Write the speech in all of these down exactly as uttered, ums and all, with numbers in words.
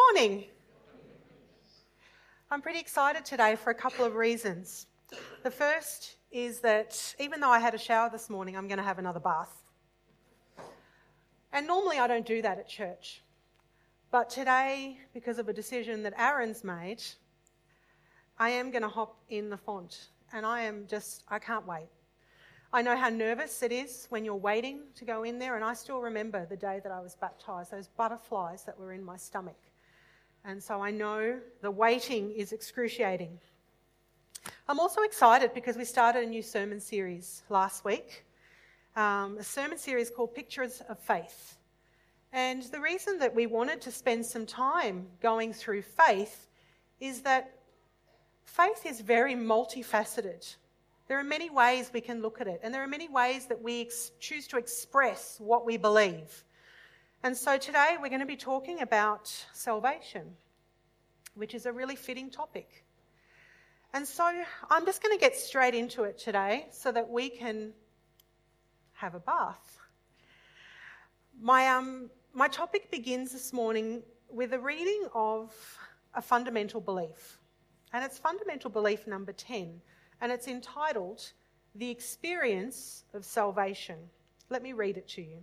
morning. I'm pretty excited today for a couple of reasons. The first is that even though I had a shower this morning, I'm going to have another bath. And normally I don't do that at church. But today, because of a decision that Aaron's made, I am going to hop in the font. And I am just, I can't wait. I know how nervous it is when you're waiting to go in there, and I still remember the day that I was baptised, those butterflies that were in my stomach. And so I know the waiting is excruciating. I'm also excited because we started a new sermon series last week, um, a sermon series called Pictures of Faith. And the reason that we wanted to spend some time going through faith is that faith is very multifaceted. There are many ways we can look at it, and there are many ways that we ex- choose to express what we believe. And so today we're going to be talking about salvation, which is a really fitting topic. And so I'm just going to get straight into it today so that we can have a bath. My, um, my topic begins this morning with a reading of a fundamental belief. And it's fundamental belief number ten. And it's entitled, The Experience of Salvation. Let me read it to you.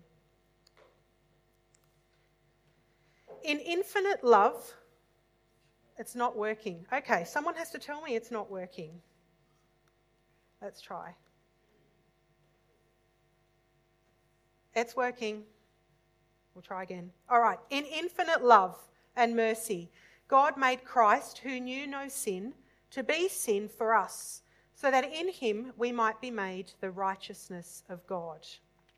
In infinite love, it's not working. Okay, someone has to tell me it's not working. Let's try. It's working. We'll try again. All right. In infinite love and mercy, God made Christ, who knew no sin, to be sin for us, so that in him we might be made the righteousness of God.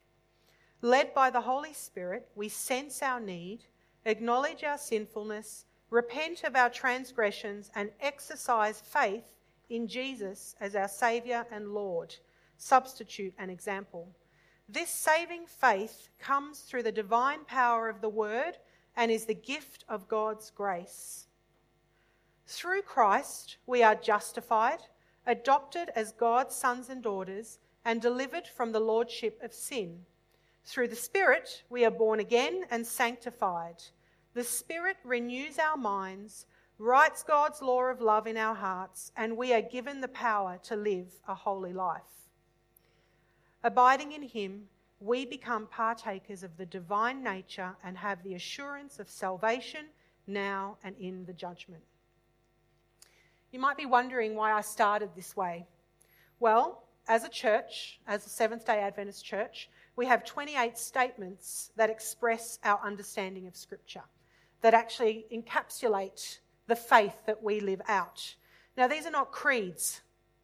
Led by the Holy Spirit, we sense our need, acknowledge our sinfulness, repent of our transgressions, and exercise faith in Jesus as our Saviour and Lord, substitute and example. This saving faith comes through the divine power of the Word and is the gift of God's grace. Through Christ, we are justified, adopted as God's sons and daughters, and delivered from the lordship of sin. Through the Spirit, we are born again and sanctified. The Spirit renews our minds, writes God's law of love in our hearts, and we are given the power to live a holy life. Abiding in him, we become partakers of the divine nature and have the assurance of salvation now and in the judgment. You might be wondering why I started this way. Well, as a church, as a Seventh-day Adventist church, we have twenty-eight statements that express our understanding of Scripture, that actually encapsulate the faith that we live out. Now, these are not creeds.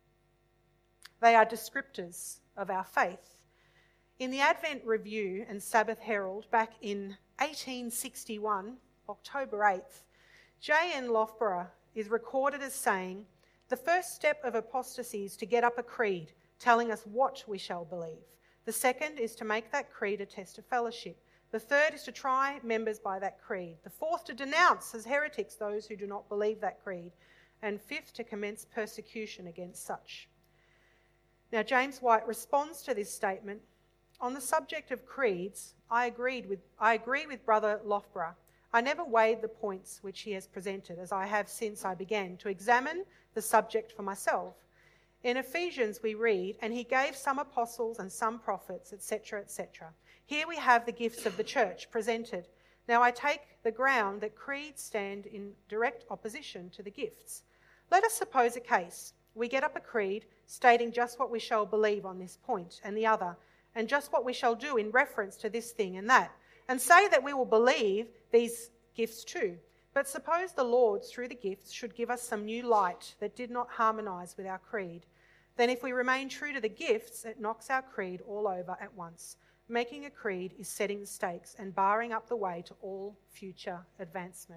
They are descriptors of our faith. In the Advent Review and Sabbath Herald back in eighteen sixty-one, October eighth, J N Loughborough is recorded as saying, "The first step of apostasy is to get up a creed telling us what we shall believe. The second is to make that creed a test of fellowship. The third is to try members by that creed. The fourth, to denounce as heretics those who do not believe that creed. And fifth, to commence persecution against such." Now, James White responds to this statement, "On the subject of creeds, I agreed with I agree with Brother Loughborough. I never weighed the points which he has presented, as I have since I began to examine the subject for myself. In Ephesians we read, 'And he gave some apostles and some prophets, et cetera, et cetera' Here we have the gifts of the church presented. Now I take the ground that creeds stand in direct opposition to the gifts. Let us suppose a case. We get up a creed stating just what we shall believe on this point and the other, and just what we shall do in reference to this thing and that, and say that we will believe these gifts too. But suppose the Lord, through the gifts, should give us some new light that did not harmonise with our creed. Then if we remain true to the gifts, it knocks our creed all over at once. Making a creed is setting the stakes and barring up the way to all future advancement."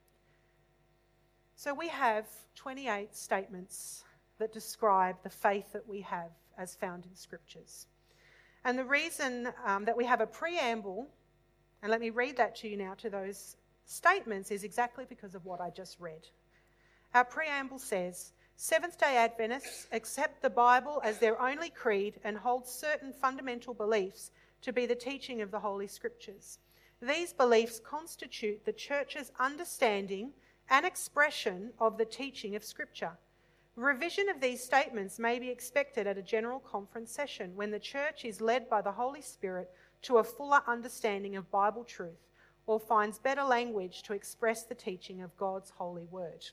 So we have twenty-eight statements that describe the faith that we have as found in Scriptures. And the reason um, that we have a preamble, and let me read that to you now, to those statements, is exactly because of what I just read. Our preamble says, "Seventh-day Adventists accept the Bible as their only creed and hold certain fundamental beliefs to be the teaching of the Holy Scriptures. These beliefs constitute the church's understanding and expression of the teaching of Scripture. Revision of these statements may be expected at a general conference session when the church is led by the Holy Spirit to a fuller understanding of Bible truth or finds better language to express the teaching of God's holy word.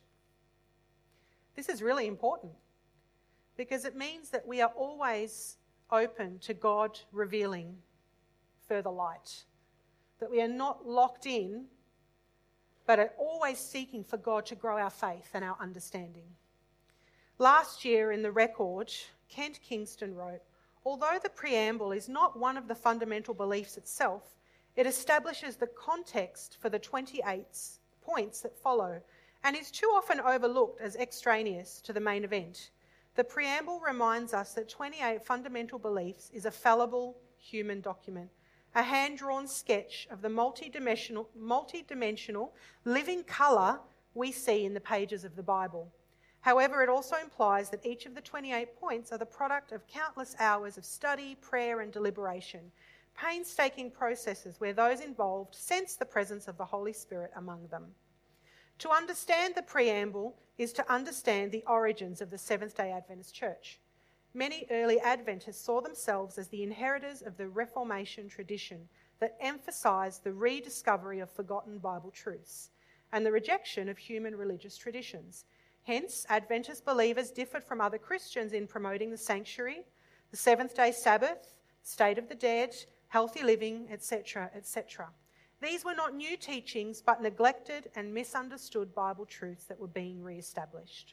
This is really important because it means that we are always open to God revealing further light, that we are not locked in, but are always seeking for God to grow our faith and our understanding. Last year in the record, Kent Kingston wrote, "Although the preamble is not one of the fundamental beliefs itself, it establishes the context for the twenty-eight points that follow and is too often overlooked as extraneous to the main event. The preamble reminds us that twenty-eight fundamental beliefs is a fallible human document, a hand-drawn sketch of the multidimensional, multidimensional living colour we see in the pages of the Bible. However, it also implies that each of the twenty-eight points are the product of countless hours of study, prayer and deliberation, painstaking processes where those involved sense the presence of the Holy Spirit among them. To understand the preamble is to understand the origins of the Seventh-day Adventist Church. Many early Adventists saw themselves as the inheritors of the Reformation tradition that emphasised the rediscovery of forgotten Bible truths and the rejection of human religious traditions. Hence, Adventist believers differed from other Christians in promoting the sanctuary, the seventh-day Sabbath, state of the dead, healthy living, et cetera, et cetera. These were not new teachings, but neglected and misunderstood Bible truths that were being re-established.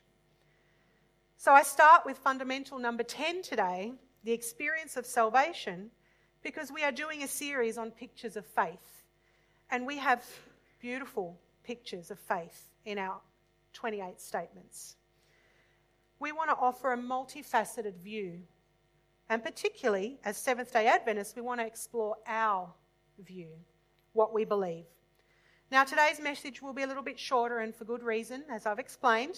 So I start with fundamental number ten today, the experience of salvation, because we are doing a series on pictures of faith. And we have beautiful pictures of faith in our twenty-eight statements. We want to offer a multifaceted view. And particularly, as Seventh-day Adventists, we want to explore our view, what we believe. Now, today's message will be a little bit shorter and for good reason, as I've explained.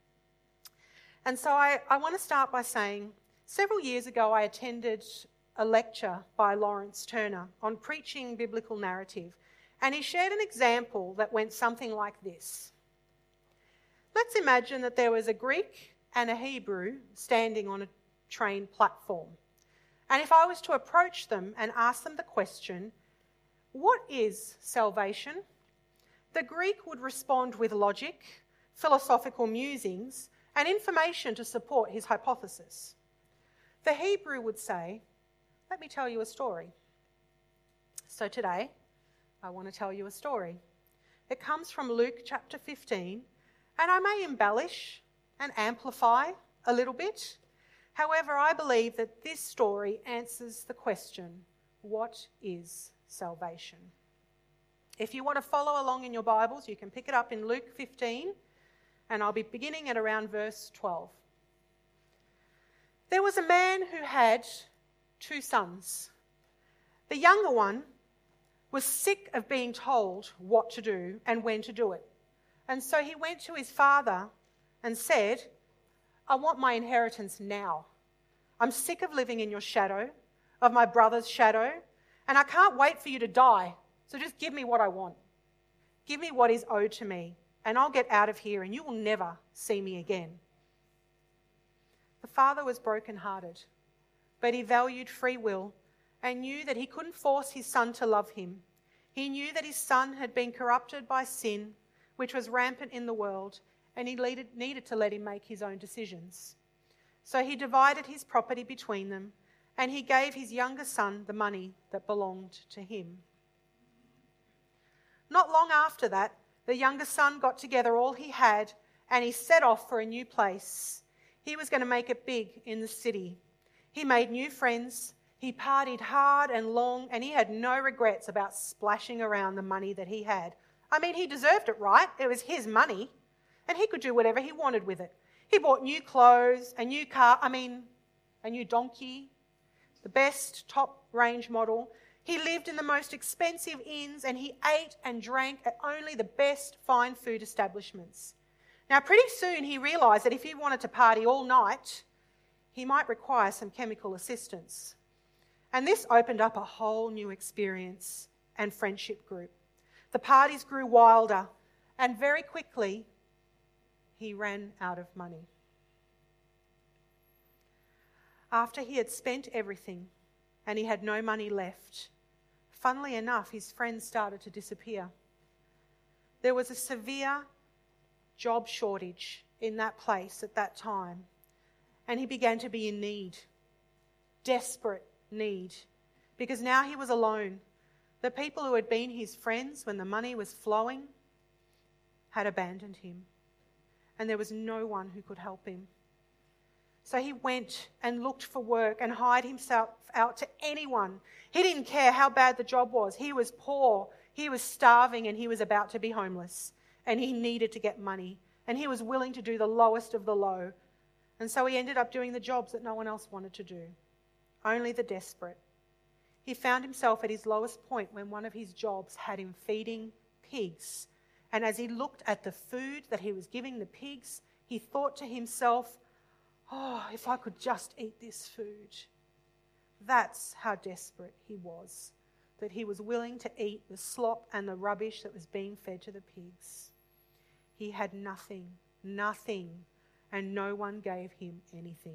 And so I, I want to start by saying, several years ago I attended a lecture by Lawrence Turner on preaching biblical narrative, and he shared an example that went something like this. Let's imagine that there was a Greek and a Hebrew standing on a train platform. And if I was to approach them and ask them the question, what is salvation? The Greek would respond with logic, philosophical musings, and information to support his hypothesis. The Hebrew would say, let me tell you a story. So today, I want to tell you a story. It comes from Luke chapter fifteen, and I may embellish and amplify a little bit. However, I believe that this story answers the question, what is salvation? If you want to follow along in your Bibles, you can pick it up in Luke fifteen, and I'll be beginning at around verse twelve. There was a man who had two sons. The younger one was sick of being told what to do and when to do it. And so he went to his father and said, I want my inheritance now. I'm sick of living in your shadow, of my brother's shadow, and I can't wait for you to die. So just give me what I want. Give me what is owed to me, and I'll get out of here and you will never see me again. The father was brokenhearted, but he valued free will and knew that he couldn't force his son to love him. He knew that his son had been corrupted by sin, which was rampant in the world, and he needed to let him make his own decisions. So he divided his property between them, and he gave his younger son the money that belonged to him. Not long after that, the younger son got together all he had, and he set off for a new place. He was going to make it big in the city. He made new friends, he partied hard and long, and he had no regrets about splashing around the money that he had. I mean, he deserved it, right? It was his money, and he could do whatever he wanted with it. He bought new clothes, a new car, I mean, a new donkey, the best top-range model. He lived in the most expensive inns, and he ate and drank at only the best fine food establishments. Now, pretty soon he realised that if he wanted to party all night, he might require some chemical assistance. And this opened up a whole new experience and friendship group. The parties grew wilder, and very quickly he ran out of money. After he had spent everything and he had no money left, funnily enough, his friends started to disappear. There was a severe job shortage in that place at that time, and he began to be in need, desperate need, because now he was alone. The people who had been his friends when the money was flowing had abandoned him, and there was no one who could help him. So he went and looked for work and hired himself out to anyone. He didn't care how bad the job was. He was poor, he was starving, and he was about to be homeless, and he needed to get money, and he was willing to do the lowest of the low. And so he ended up doing the jobs that no one else wanted to do, only the desperate. He found himself at his lowest point when one of his jobs had him feeding pigs. And as he looked at the food that he was giving the pigs, he thought to himself, oh, if I could just eat this food. That's how desperate he was, that he was willing to eat the slop and the rubbish that was being fed to the pigs. He had nothing, nothing, and no one gave him anything.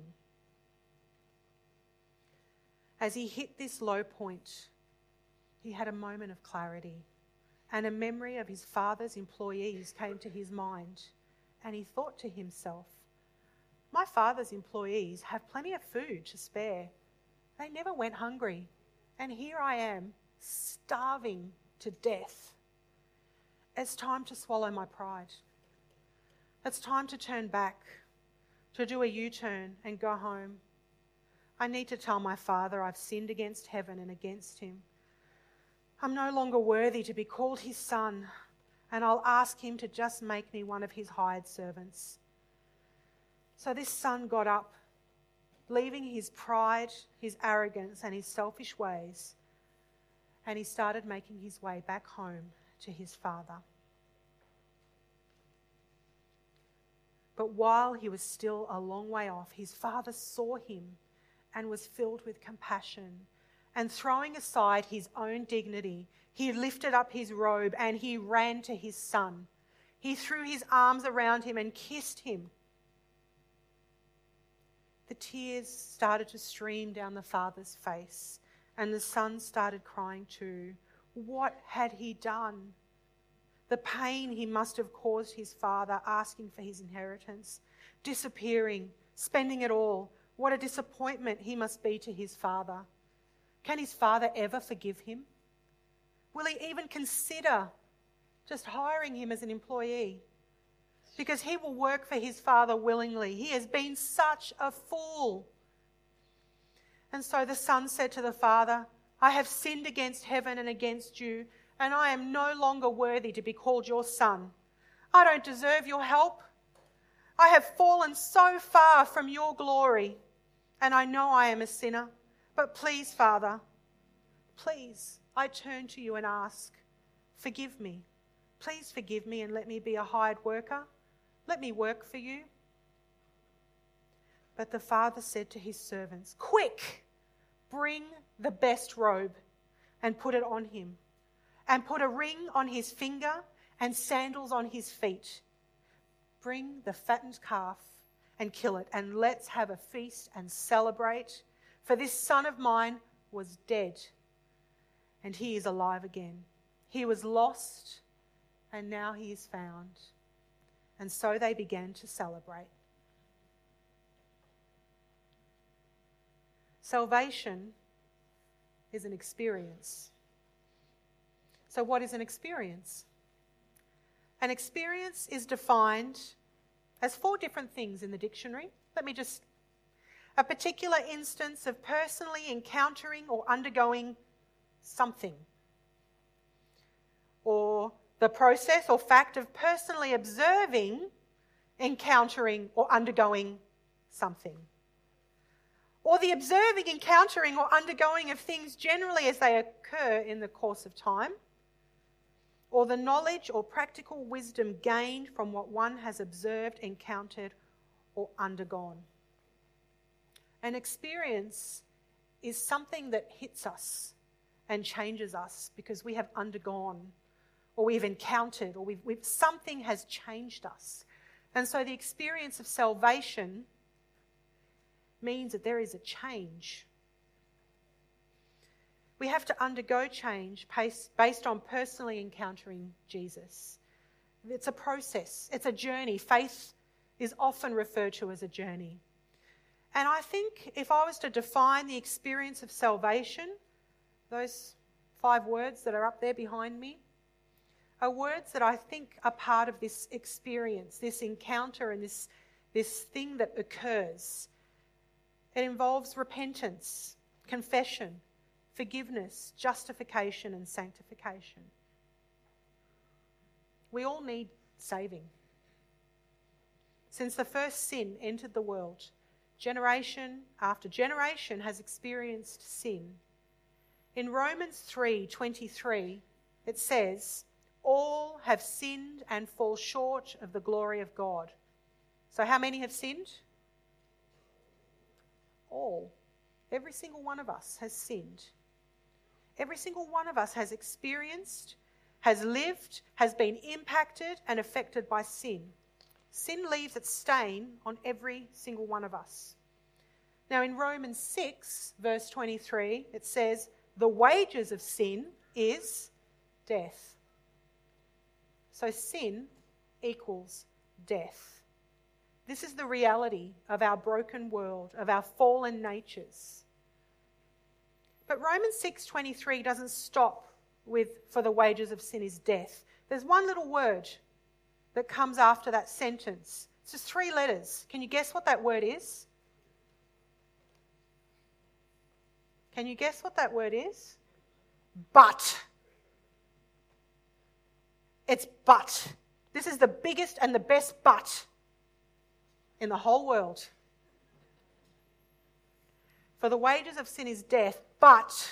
As he hit this low point, he had a moment of clarity, and a memory of his father's employees came to his mind, and he thought to himself, my father's employees have plenty of food to spare. They never went hungry, and here I am, starving to death. It's time to swallow my pride. It's time to turn back, to do a U-turn and go home. I need to tell my father I've sinned against heaven and against him. I'm no longer worthy to be called his son, and I'll ask him to just make me one of his hired servants. So this son got up, leaving his pride, his arrogance, and his selfish ways, and he started making his way back home to his father. But while he was still a long way off, his father saw him and was filled with compassion. And throwing aside his own dignity, he lifted up his robe and he ran to his son. He threw his arms around him and kissed him. The tears started to stream down the father's face, and the son started crying too. What had he done? The pain he must have caused his father, asking for his inheritance, disappearing, spending it all. What a disappointment he must be to his father. Can his father ever forgive him? Will he even consider just hiring him as an employee? Because he will work for his father willingly. He has been such a fool. And so the son said to the father, I have sinned against heaven and against you, and I am no longer worthy to be called your son. I don't deserve your help. I have fallen so far from your glory, and I know I am a sinner. But please, Father, please, I turn to you and ask, forgive me. Please forgive me and let me be a hired worker. Let me work for you. But the father said to his servants, quick, bring the best robe and put it on him, and put a ring on his finger and sandals on his feet. Bring the fattened calf and kill it, and let's have a feast and celebrate. For this son of mine was dead, and he is alive again. He was lost, and now he is found. And so they began to celebrate. Salvation is an experience. So what is an experience? An experience is defined as four different things in the dictionary. Let me just... A particular instance of personally encountering or undergoing something. Or the process or fact of personally observing, encountering, or undergoing something. Or the observing, encountering, or undergoing of things generally as they occur in the course of time. Or the knowledge or practical wisdom gained from what one has observed, encountered, or undergone. An experience is something that hits us and changes us because we have undergone or we've encountered or we've, we've something has changed us. And so the experience of salvation means that there is a change. We have to undergo change based on personally encountering Jesus. It's a process. It's a journey. Faith is often referred to as a journey. And I think if I was to define the experience of salvation, those five words that are up there behind me are words that I think are part of this experience, this encounter and this, this thing that occurs. It involves repentance, confession, forgiveness, justification and sanctification. We all need saving. Since the first sin entered the world, generation after generation has experienced sin. In Romans three twenty-three, it says, all have sinned and fall short of the glory of God. So how many have sinned? All. Every single one of us has sinned. Every single one of us has experienced, has lived, has been impacted and affected by sin. Sin leaves its stain on every single one of us. Now in Romans six, verse twenty-three, it says, the wages of sin is death. So sin equals death. This is the reality of our broken world, of our fallen natures. But Romans six twenty-three doesn't stop with, for the wages of sin is death. There's one little word that comes after that sentence. It's just three letters. Can you guess what that word is? Can you guess what that word is? But. It's but. This is the biggest and the best but in the whole world. For the wages of sin is death, but,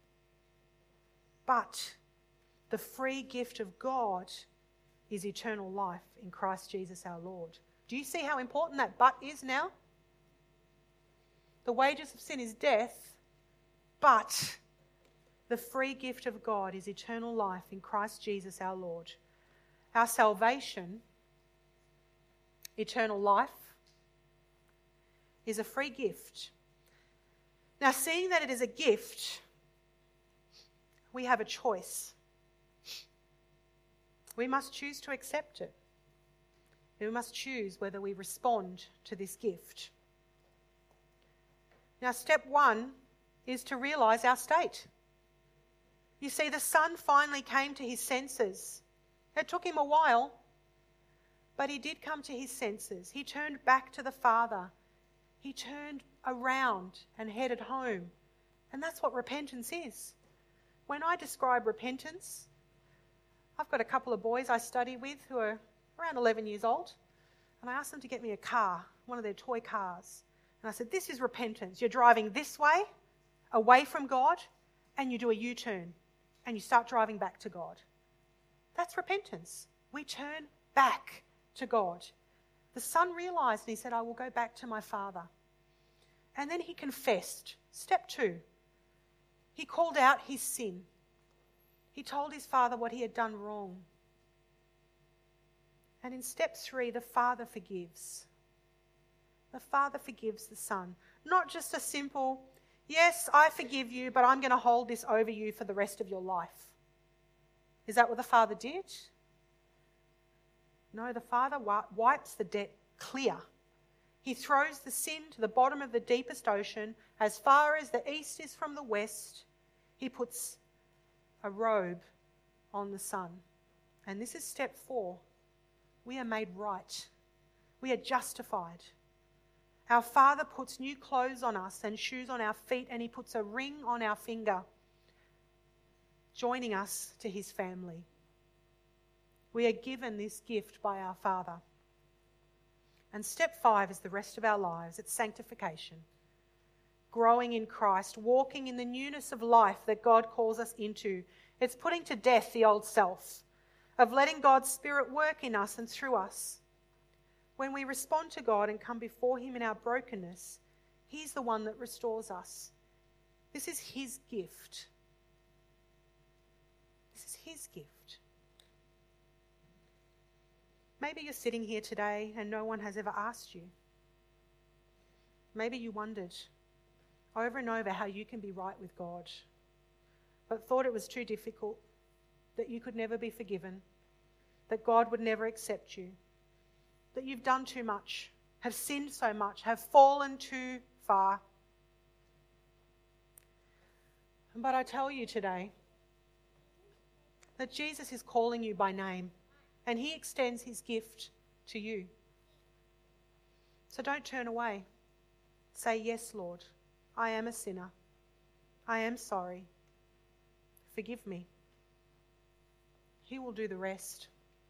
but the free gift of God is eternal life in Christ Jesus our Lord. Do you see how important that but is now? The wages of sin is death, but the free gift of God is eternal life in Christ Jesus our Lord. Our salvation, eternal life, is a free gift. Now, seeing that it is a gift, we have a choice. We must choose to accept it. We must choose whether we respond to this gift. Now, step one is to realise our state. You see, the son finally came to his senses. It took him a while, but he did come to his senses. He turned back to the Father. He turned around and headed home. And that's what repentance is. When I describe repentance, I've got a couple of boys I study with who are around eleven years old, and I asked them to get me a car, one of their toy cars. And I said, this is repentance. You're driving this way, away from God, and you do a U-turn, and you start driving back to God. That's repentance. We turn back to God. The son realised and he said, I will go back to my father. And then he confessed. Step two, he called out his sin. He told his father what he had done wrong. And in step three, the father forgives. The father forgives the son. Not just a simple, yes, I forgive you, but I'm going to hold this over you for the rest of your life. Is that what the father did? No, the father wipes the debt clear. He throws the sin to the bottom of the deepest ocean. As far as the east is from the west, he puts a robe on the son. And this is step four. We are made right. We are justified. Our Father puts new clothes on us and shoes on our feet, and he puts a ring on our finger, joining us to his family. We are given this gift by our Father. And step five is the rest of our lives. It's sanctification. Growing in Christ, walking in the newness of life that God calls us into. It's putting to death the old self, of letting God's Spirit work in us and through us. When we respond to God and come before him in our brokenness, he's the one that restores us. This is his gift. his gift. Maybe you're sitting here today and no one has ever asked you. Maybe you wondered over and over how you can be right with God, but thought it was too difficult, that you could never be forgiven, that God would never accept you, that you've done too much, have sinned so much, have fallen too far. But I tell you today that Jesus is calling you by name, and he extends his gift to you. So don't turn away. Say, yes, Lord, I am a sinner. I am sorry. Forgive me. He will do the rest.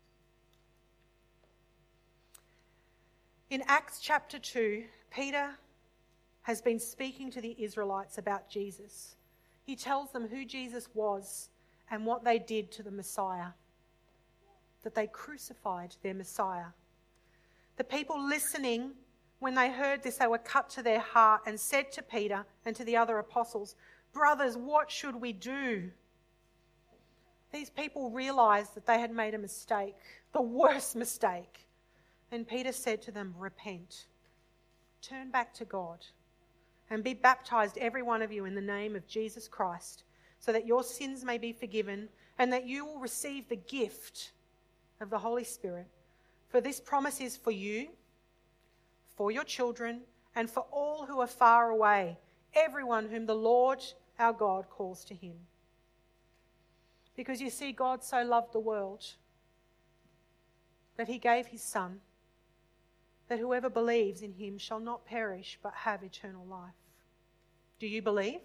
In Acts chapter two, Peter has been speaking to the Israelites about Jesus. He tells them who Jesus was and what they did to the Messiah, that they crucified their Messiah. The people listening, when they heard this, they were cut to their heart and said to Peter and to the other apostles, "Brothers, what should we do?" These people realized that they had made a mistake, the worst mistake. And Peter said to them, "Repent, turn back to God, and be baptized, every one of you, in the name of Jesus Christ, so that your sins may be forgiven, and that you will receive the gift of the Holy Spirit. For this promise is for you, for your children, and for all who are far away, everyone whom the Lord our God calls to him." Because you see, God so loved the world that he gave his Son, that whoever believes in him shall not perish but have eternal life. Do you believe?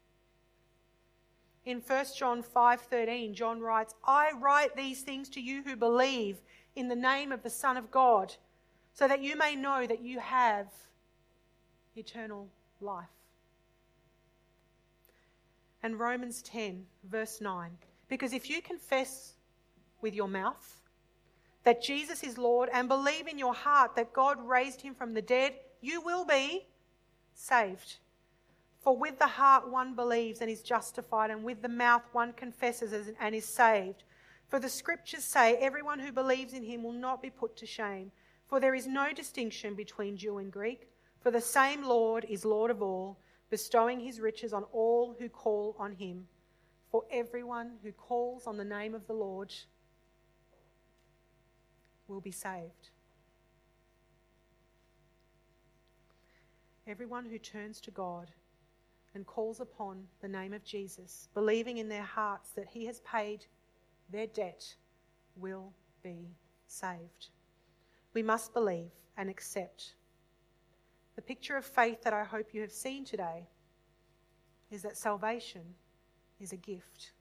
In First John five thirteen, John writes, "I write these things to you who believe in the name of the Son of God, so that you may know that you have eternal life." And Romans ten, verse nine, "Because if you confess with your mouth that Jesus is Lord and believe in your heart that God raised him from the dead, you will be saved. For with the heart one believes and is justified, and with the mouth one confesses and is saved. For the scriptures say, everyone who believes in him will not be put to shame. For there is no distinction between Jew and Greek, for the same Lord is Lord of all, bestowing his riches on all who call on him. For everyone who calls on the name of the Lord will be saved." Everyone who turns to God and calls upon the name of Jesus, believing in their hearts that he has paid their debt, will be saved. We must believe and accept. The picture of faith that I hope you have seen today is that salvation is a gift.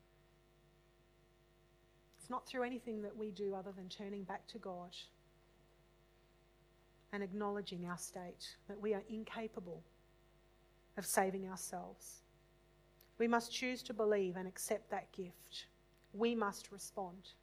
It's not through anything that we do other than turning back to God and acknowledging our state, that we are incapable of saving ourselves. We must choose to believe and accept that gift. We must respond.